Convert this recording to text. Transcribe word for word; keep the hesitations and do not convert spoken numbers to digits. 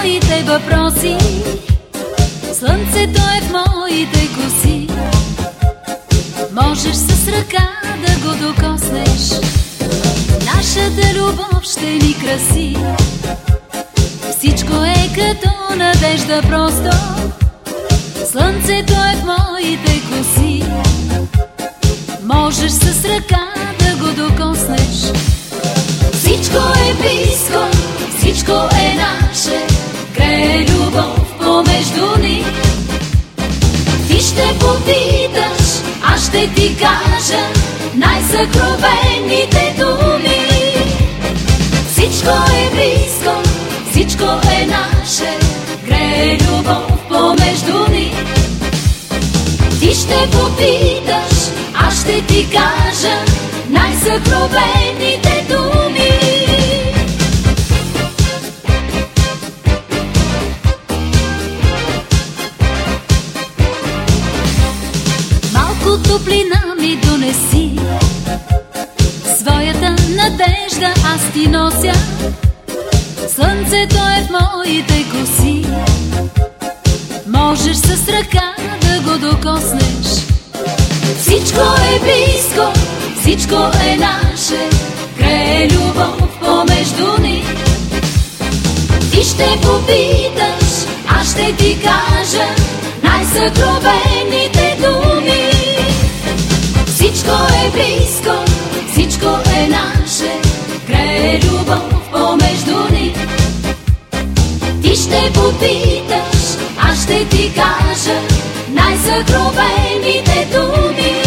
моите въпроси, слънцето е в моите коси. Можеш с ръка да го докоснеш, нашата любов ще ни краси. Всичко е като надежда просто, слънцето е в моите коси. Можеш с ръка да го докоснеш. Всичко е близко, всичко е наше, грее любов помежду ни. Ти ще попиташ, аз ще ти кажа най-съкровените думи. Всичко е близко, всичко е наше, грее любов помежду ни. Ти ще попиташ, аз ще ти кажа най-съкровените думи. Малко топлина ми донеси, своята надежда аз ти нося. Слънцето е в моите коси, можеш с ръка да го докоснеш. Всичко е близко, всичко е наше, грее любов помежду ни. Ти ще попиташ, аз ще ти кажа най-съкровените думи. Всичко е близко, всичко е наше, грее любов помежду ни. Ти ще попиташ, аз ще ти кажа най-съкровените думи.